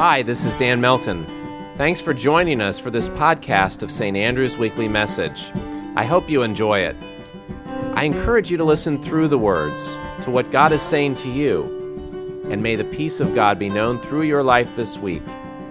Hi, this is Dan Melton. Thanks for joining us for this podcast of St. Andrew's Weekly Message. I hope you enjoy it. I encourage you to listen through the words to what God is saying to you, and may the peace of God be known through your life this week.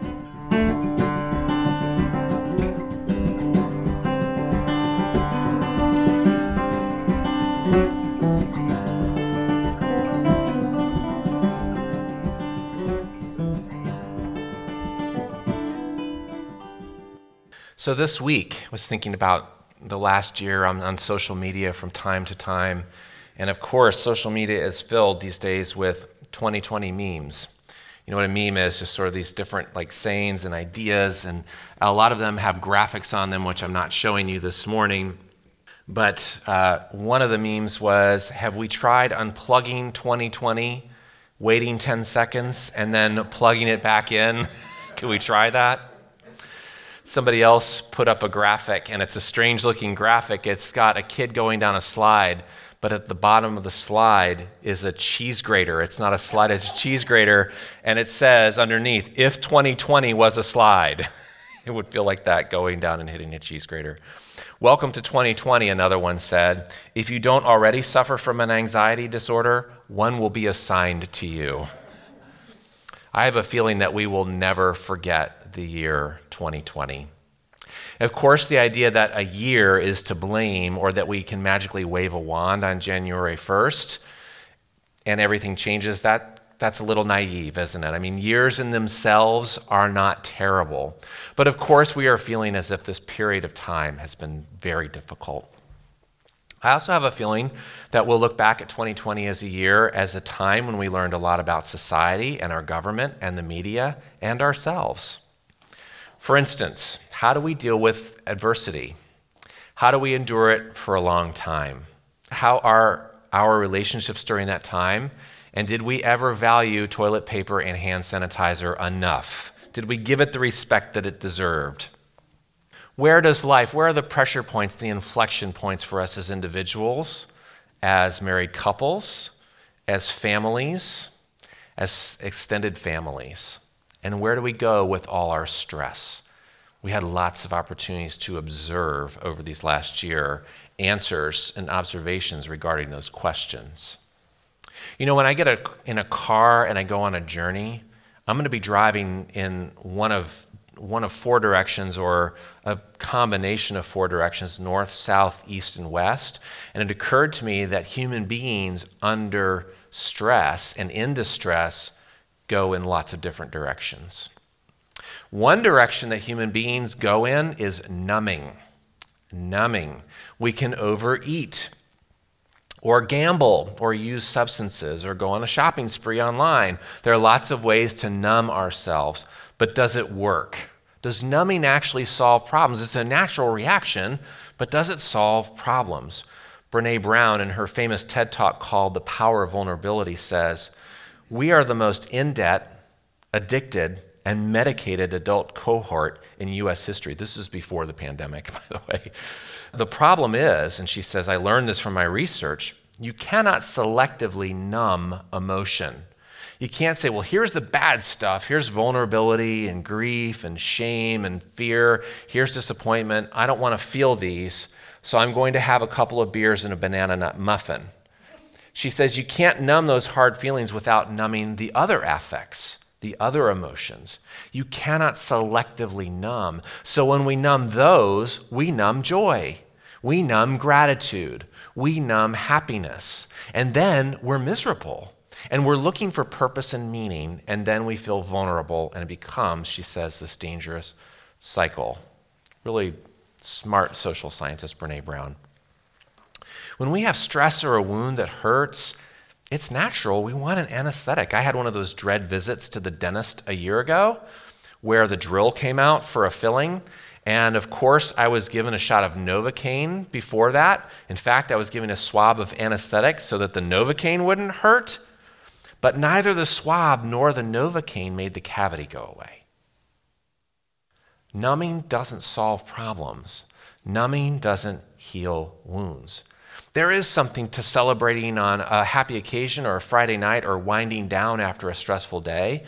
So this week, I was thinking about the last year on social media from time to time. And of course, social media is filled these days with 2020 memes. You know what a meme is? Just sort of these different sayings and ideas. And a lot of them have graphics on them, which I'm not showing you this morning. But one of the memes was, have we tried unplugging 2020, waiting 10 seconds, and then plugging it back in? Can we try that? Somebody else put up a graphic, and it's a strange-looking graphic. It's got a kid going down a slide, but at the bottom of the slide is a cheese grater. It's not a slide, it's a cheese grater, and it says underneath, if 2020 was a slide. It would feel like that, going down and hitting a cheese grater. Welcome to 2020, another one said. If you don't already suffer from an anxiety disorder, one will be assigned to you. I have a feeling that we will never forget the year 2020. Of course, the idea that a year is to blame, or that we can magically wave a wand on January 1st and everything changes, that's a little naive, isn't it? I mean, years in themselves are not terrible. But of course, we are feeling as if this period of time has been very difficult. I also have a feeling that we'll look back at 2020 as a year, as a time when we learned a lot about society and our government and the media and ourselves. For instance, how do we deal with adversity? How do we endure it for a long time? How are our relationships during that time? And did we ever value toilet paper and hand sanitizer enough? Did we give it the respect that it deserved? Where are the pressure points, the inflection points for us as individuals, as married couples, as families, as extended families? And where do we go with all our stress? We had lots of opportunities to observe over these last year, answers and observations regarding those questions. You know, when I get in a car and I go on a journey, I'm going to be driving in one of four directions, or a combination of four directions: north, south, east, and west. And it occurred to me that human beings under stress and in distress go in lots of different directions. One direction that human beings go in is numbing. We can overeat, or gamble, or use substances, or go on a shopping spree online. There are lots of ways to numb ourselves. But does it work? Does numbing actually solve problems? It's a natural reaction, but does it solve problems? Brené Brown, in her famous TED Talk called The Power of Vulnerability, says, "We are the most in-debt, addicted, and medicated adult cohort in U.S. history." This is before the pandemic, by the way. The problem is, and she says, I learned this from my research, you cannot selectively numb emotion. You can't say, well, here's the bad stuff. Here's vulnerability and grief and shame and fear. Here's disappointment. I don't want to feel these, so I'm going to have a couple of beers and a banana nut muffin. She says you can't numb those hard feelings without numbing the other affects, the other emotions. You cannot selectively numb. So when we numb those, we numb joy. We numb gratitude. We numb happiness. And then we're miserable. And we're looking for purpose and meaning, and then we feel vulnerable, and it becomes, she says, this dangerous cycle. Really smart social scientist, Brené Brown. When we have stress or a wound that hurts, it's natural. We want an anesthetic. I had one of those dread visits to the dentist a year ago where the drill came out for a filling. And of course, I was given a shot of Novocaine before that. In fact, I was given a swab of anesthetic so that the Novocaine wouldn't hurt. But neither the swab nor the Novocaine made the cavity go away. Numbing doesn't solve problems. Numbing doesn't heal wounds. There is something to celebrating on a happy occasion or a Friday night or winding down after a stressful day.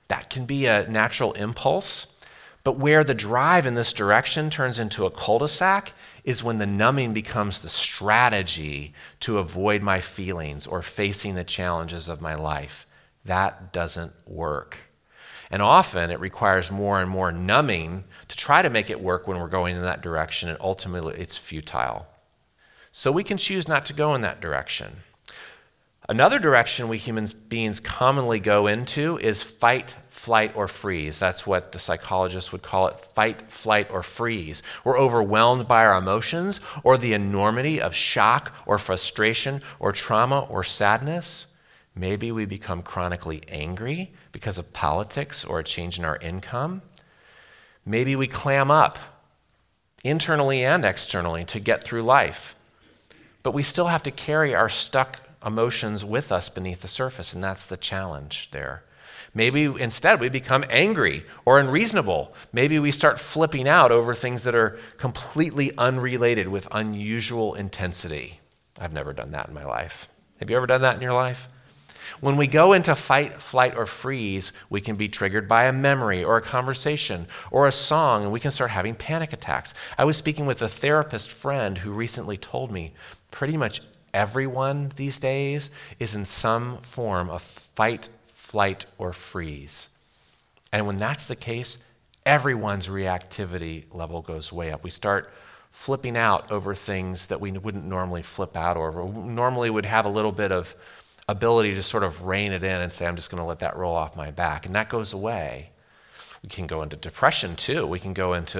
That can be a natural impulse, but where the drive in this direction turns into a cul-de-sac is when the numbing becomes the strategy to avoid my feelings or facing the challenges of my life. That doesn't work. And often it requires more and more numbing to try to make it work when we're going in that direction, and ultimately it's futile. So we can choose not to go in that direction. Another direction we human beings commonly go into is fight, flight, or freeze. That's what the psychologists would call it, fight, flight, or freeze. We're overwhelmed by our emotions or the enormity of shock or frustration or trauma or sadness. Maybe we become chronically angry because of politics or a change in our income. Maybe we clam up internally and externally to get through life. But we still have to carry our stuck emotions with us beneath the surface, and that's the challenge there. Maybe instead we become angry or unreasonable. Maybe we start flipping out over things that are completely unrelated with unusual intensity. I've never done that in my life. Have you ever done that in your life? When we go into fight, flight, or freeze, we can be triggered by a memory or a conversation or a song, and we can start having panic attacks. I was speaking with a therapist friend who recently told me pretty much everyone these days is in some form of fight, flight, or freeze. And when that's the case, everyone's reactivity level goes way up. We start flipping out over things that we wouldn't normally flip out over. We normally would have a little bit of ability to sort of rein it in and say, I'm just going to let that roll off my back. And that goes away. We can go into depression too. We can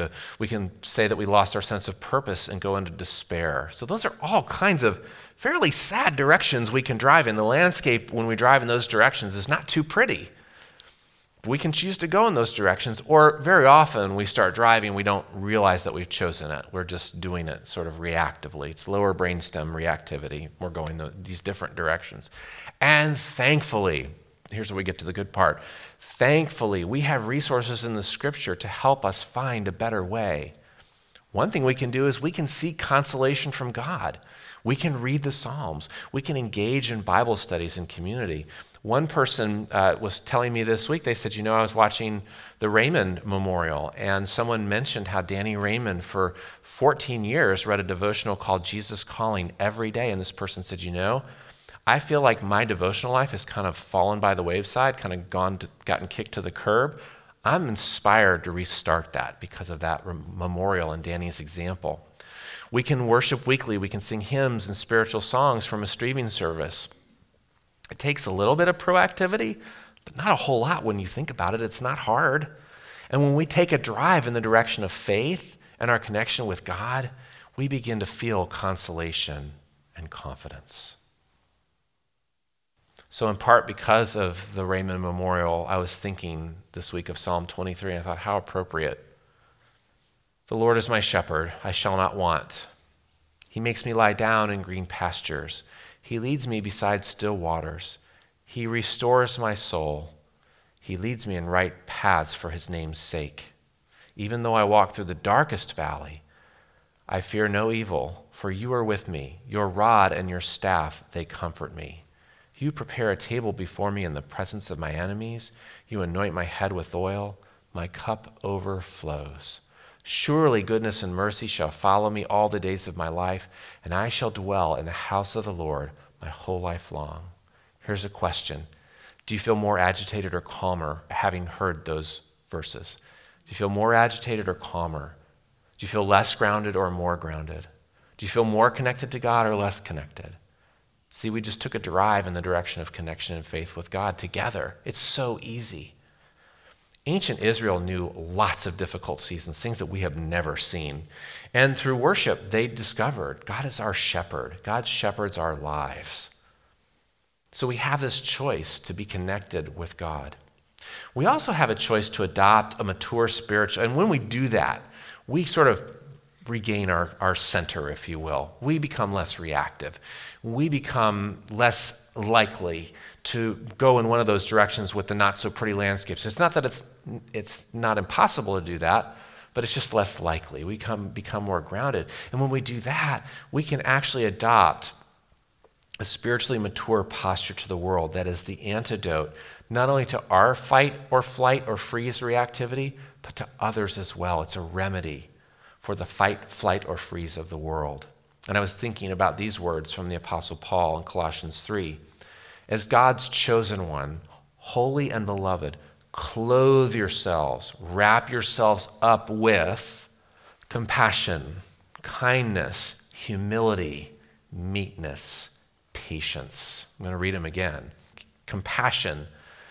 say that we lost our sense of purpose and go into despair. So those are all kinds of fairly sad directions we can drive in. The landscape when we drive in those directions is not too pretty. We can choose to go in those directions, or very often we start driving, we don't realize that we've chosen it. We're just doing it sort of reactively. It's lower brainstem reactivity. We're going these different directions. And thankfully, here's where we get to the good part. Thankfully, we have resources in the scripture to help us find a better way. One thing we can do is we can seek consolation from God. We can read the Psalms. We can engage in Bible studies and community. One person was telling me this week, they said, I was watching the Raymond Memorial, and someone mentioned how Danny Raymond for 14 years read a devotional called Jesus Calling every day. And this person said, I feel like my devotional life has kind of fallen by the wayside, kind of gotten kicked to the curb. I'm inspired to restart that because of that memorial and Danny's example. We can worship weekly. We can sing hymns and spiritual songs from a streaming service. It takes a little bit of proactivity, but not a whole lot when you think about it. It's not hard. And when we take a drive in the direction of faith and our connection with God, we begin to feel consolation and confidence. So in part because of the Raymond Memorial, I was thinking this week of Psalm 23, and I thought, how appropriate. The Lord is my shepherd, I shall not want. He makes me lie down in green pastures. He leads me beside still waters. He restores my soul. He leads me in right paths for his name's sake. Even though I walk through the darkest valley, I fear no evil, for you are with me. Your rod and your staff, they comfort me. You prepare a table before me in the presence of my enemies. You anoint my head with oil. My cup overflows. Surely goodness and mercy shall follow me all the days of my life, and I shall dwell in the house of the Lord my whole life long. Here's a question. Do you feel more agitated or calmer having heard those verses? Do you feel more agitated or calmer? Do you feel less grounded or more grounded? Do you feel more connected to God or less connected? See, we just took a drive in the direction of connection and faith with God together. It's so easy. Ancient Israel knew lots of difficult seasons, things that we have never seen. And through worship, they discovered God is our shepherd. God shepherds our lives. So we have this choice to be connected with God. We also have a choice to adopt a mature spiritual, and when we do that, we sort of regain our center, if you will. We become less reactive. We become less likely to go in one of those directions with the not so pretty landscapes. It's not that it's not impossible to do that, but it's just less likely. We become more grounded. And when we do that, we can actually adopt a spiritually mature posture to the world that is the antidote not only to our fight or flight or freeze reactivity, but to others as well. It's a remedy for the fight, flight, or freeze of the world. And I was thinking about these words from the Apostle Paul in Colossians 3. As God's chosen one, holy and beloved, clothe yourselves, wrap yourselves up with compassion, kindness, humility, meekness, patience. I'm going to read them again. Compassion,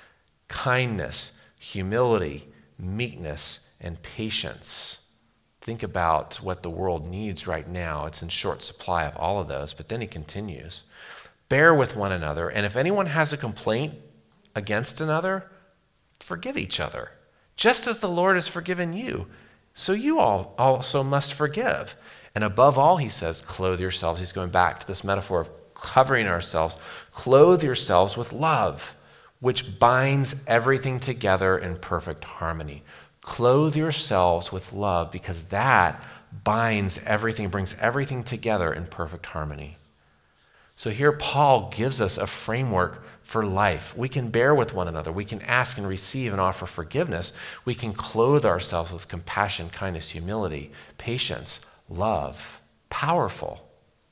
kindness, humility, meekness, and patience. Think about what the world needs right now. It's in short supply of all of those, but then he continues. Bear with one another, and if anyone has a complaint against another, forgive each other. Just as the Lord has forgiven you, so you all also must forgive. And above all, he says, clothe yourselves. He's going back to this metaphor of covering ourselves. Clothe yourselves with love, which binds everything together in perfect harmony. Clothe yourselves with love because that binds everything, brings everything together in perfect harmony. So here Paul gives us a framework for life. We can bear with one another. We can ask and receive and offer forgiveness. We can clothe ourselves with compassion, kindness, humility, patience, love. Powerful.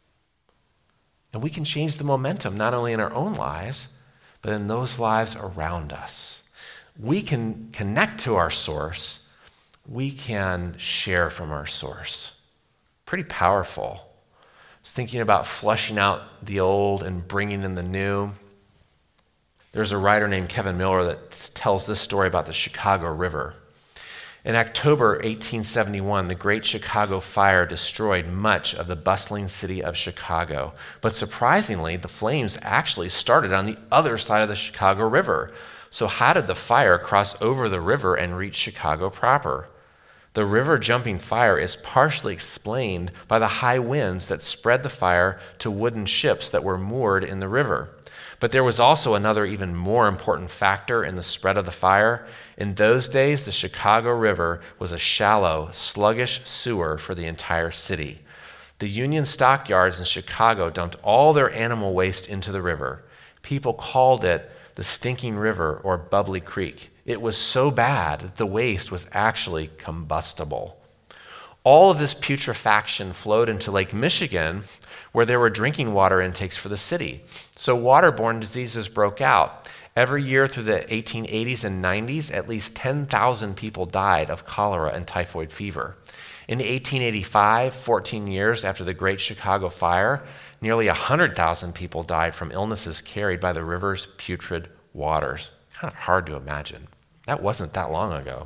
And we can change the momentum not only in our own lives, but in those lives around us. We can connect to our source. We can share from our source. Pretty powerful. I was thinking about flushing out the old and bringing in the new. There's a writer named Kevin Miller that tells this story about the Chicago River. In October 1871, the Great Chicago Fire destroyed much of the bustling city of Chicago. But surprisingly, the flames actually started on the other side of the Chicago River. So how did the fire cross over the river and reach Chicago proper? The river-jumping fire is partially explained by the high winds that spread the fire to wooden ships that were moored in the river. But there was also another even more important factor in the spread of the fire. In those days, the Chicago River was a shallow, sluggish sewer for the entire city. The Union stockyards in Chicago dumped all their animal waste into the river. People called it the Stinking River or Bubbly Creek. It was so bad that the waste was actually combustible. All of this putrefaction flowed into Lake Michigan, where there were drinking water intakes for the city. So waterborne diseases broke out. Every year through the 1880s and 90s, at least 10,000 people died of cholera and typhoid fever. In 1885, 14 years after the Great Chicago Fire, nearly 100,000 people died from illnesses carried by the river's putrid waters. Kind of hard to imagine. That wasn't that long ago.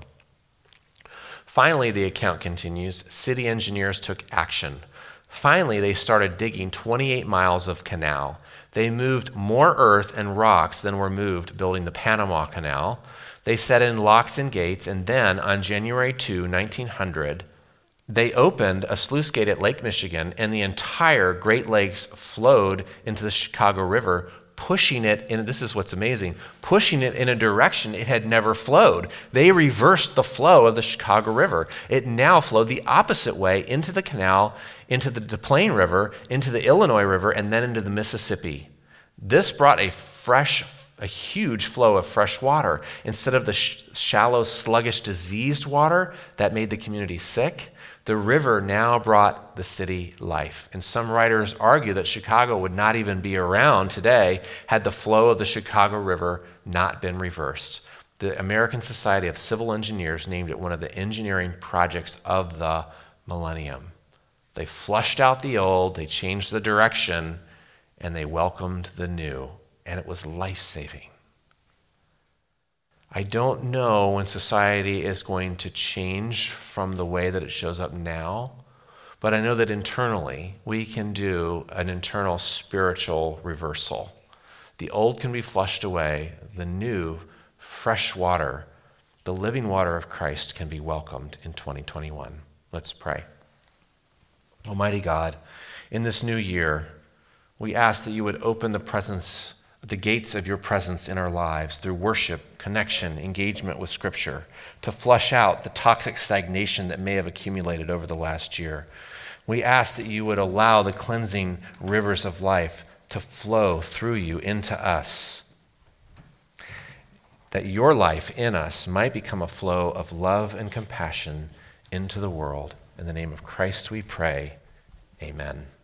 Finally, the account continues, city engineers took action. Finally, they started digging 28 miles of canal. They moved more earth and rocks than were moved building the Panama Canal. They set in locks and gates, and then on January 2, 1900, they opened a sluice gate at Lake Michigan, and the entire Great Lakes flowed into the Chicago River, pushing it in, this is what's amazing, pushing it in a direction it had never flowed. They reversed the flow of the Chicago River. It now flowed the opposite way into the canal, into the Des Plaines River, into the Illinois River, and then into the Mississippi. This brought a huge flow of fresh water. Instead of the shallow, sluggish, diseased water that made the community sick, the river now brought the city life. And some writers argue that Chicago would not even be around today had the flow of the Chicago River not been reversed. The American Society of Civil Engineers named it one of the engineering projects of the millennium. They flushed out the old, they changed the direction, and they welcomed the new, and it was life-saving. I don't know when society is going to change from the way that it shows up now, but I know that internally we can do an internal spiritual reversal. The old can be flushed away, the new, fresh water, the living water of Christ can be welcomed in 2021. Let's pray. Almighty God, in this new year, we ask that you would open the gates of your presence in our lives through worship, connection, engagement with Scripture, to flush out the toxic stagnation that may have accumulated over the last year. We ask that you would allow the cleansing rivers of life to flow through you into us, that your life in us might become a flow of love and compassion into the world. In the name of Christ we pray, amen.